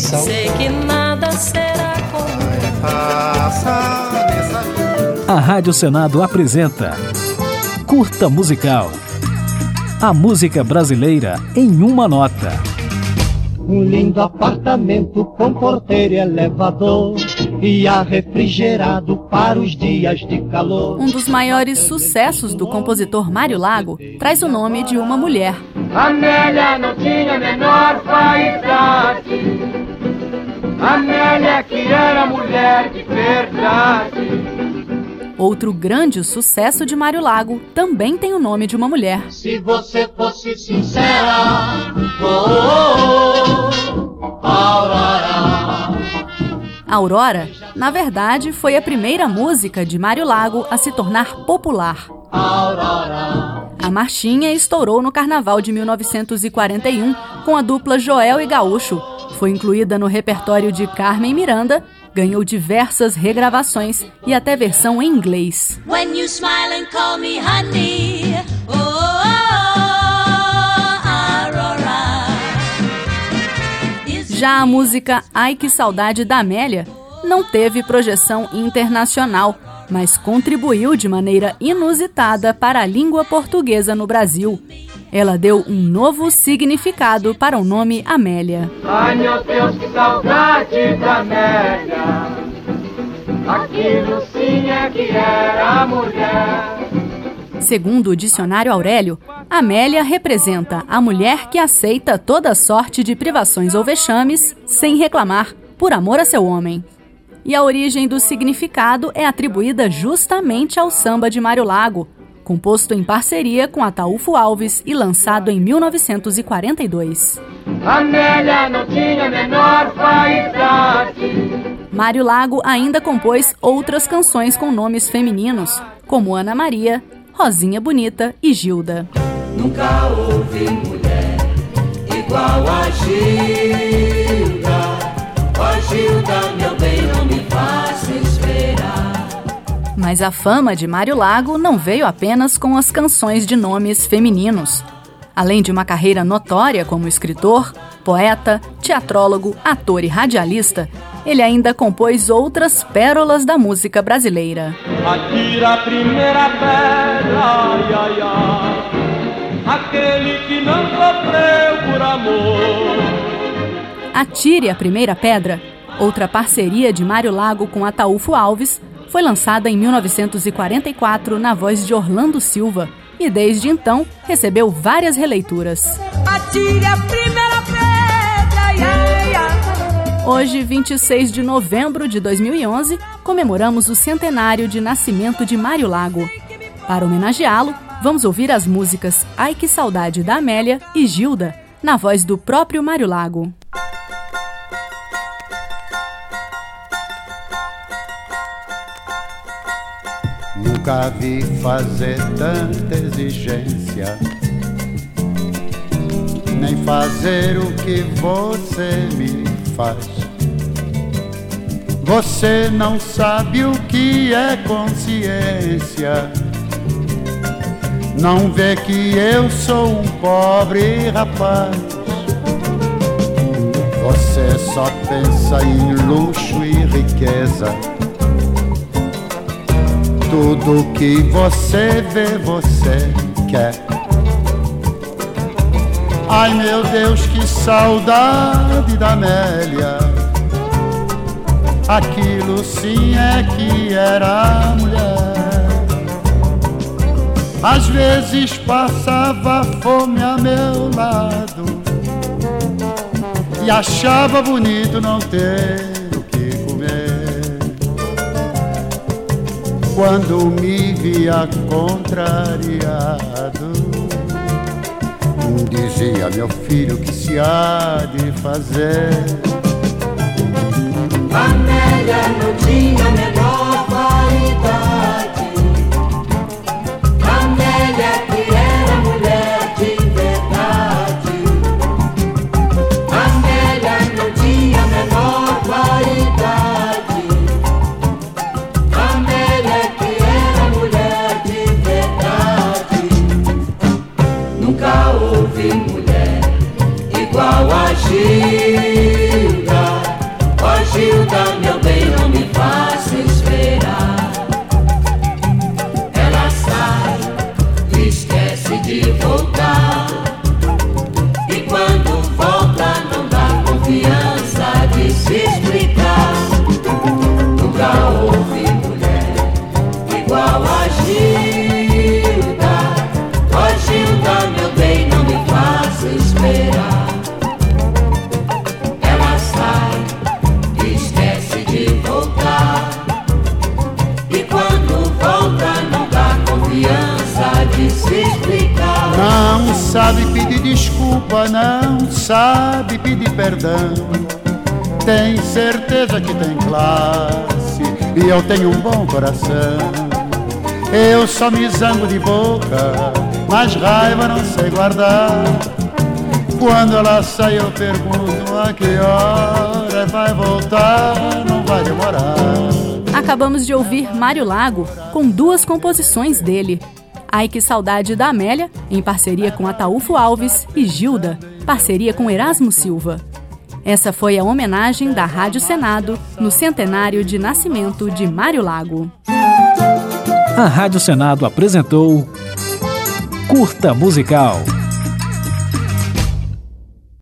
coração. Sei que nada será como A Rádio Senado apresenta Curta Musical. A música brasileira em uma nota. Um lindo apartamento com porteiro e elevador e ar refrigerado para os dias de calor. Um dos maiores sucessos do compositor Mário Lago traz o nome de uma mulher. Amélia não tinha a menor vaidade. Amélia que era mulher de verdade. Outro grande sucesso de Mário Lago também tem o nome de uma mulher. Se você fosse sincera, Aurora. Aurora, na verdade, foi a primeira música de Mário Lago a se tornar popular. Aurora. A marchinha estourou no Carnaval de 1941 com a dupla Joel e Gaúcho. Foi incluída no repertório de Carmen Miranda, ganhou diversas regravações e até versão em inglês. When you smile and call me honey, Aurora. Já a música Ai Que Saudade da Amélia não teve projeção internacional, mas contribuiu de maneira inusitada para a língua portuguesa no Brasil. Ela deu um novo significado para o nome Amélia. Ai meu Deus, que saudade da Amélia. Aquilo sim é que era mulher. Segundo o dicionário Aurélio, Amélia representa a mulher que aceita toda sorte de privações ou vexames sem reclamar, por amor a seu homem. E a origem do significado é atribuída justamente ao samba de Mário Lago, composto em parceria com Ataúfo Alves e lançado em 1942. Amélia não tinha a menor vaidade. Mário Lago ainda compôs outras canções com nomes femininos, como Ana Maria, Rosinha Bonita e Gilda. Nunca houve mulher igual a Gilda. Ó Gilda, meu bem, não me faça esperar. Mas a fama de Mário Lago não veio apenas com as canções de nomes femininos. Além de uma carreira notória como escritor, poeta, teatrólogo, ator e radialista, ele ainda compôs outras pérolas da música brasileira. Atira a primeira pedra, ai, ai, ai, aquele que não sofreu por amor. Atire a Primeira Pedra, outra parceria de Mário Lago com Ataúfo Alves, foi lançada em 1944 na voz de Orlando Silva e desde então recebeu várias releituras. Atire a primeira pedra, ia, ia. Hoje, 26 de novembro de 2011, comemoramos o centenário de nascimento de Mário Lago. Para homenageá-lo, vamos ouvir as músicas Ai Que Saudade da Amélia e Gilda, na voz do próprio Mário Lago. Nunca vi fazer tanta exigência, nem fazer o que você me faz. Você não sabe o que é consciência, não vê que eu sou um pobre rapaz. Você só pensa em luxo e riqueza. Tudo que você vê, você quer. Ai meu Deus, que saudade da Amélia. Aquilo sim é que era mulher. Às vezes passava fome a meu lado e achava bonito não ter o que comer. Quando me via contrariado, dizia: meu filho, que se há de fazer? Amélia não tinha a menor vaidade. Amélia que era mulher de verdade. Amélia não tinha a menor vaidade. Amélia que era mulher de verdade. Nunca houve mulher igual a Gilda. Gilda, meu bem, não me faça esperar. Ela sai, esquece de voltar, e quando volta não dá confiança de se explicar. Nunca houve mulher igual a Gilda. Ó Gilda, meu bem, não me faça esperar. Ela sai, esquece de voltar, e quando volta não dá confiança de se explicar. Não sabe pedir desculpa, não sabe pedir perdão. Tem certeza que tem classe e eu tenho um bom coração. Eu só me zango de boca, mas raiva não sei guardar. Quando ela sai eu pergunto a que hora vai voltar, não vai demorar. Acabamos de ouvir Mário Lago com duas composições dele. Ai Que Saudade da Amélia, em parceria com Ataúfo Alves, e Gilda, parceria com Erasmo Silva. Essa foi a homenagem da Rádio Senado no centenário de nascimento de Mário Lago. A Rádio Senado apresentou Curta Musical.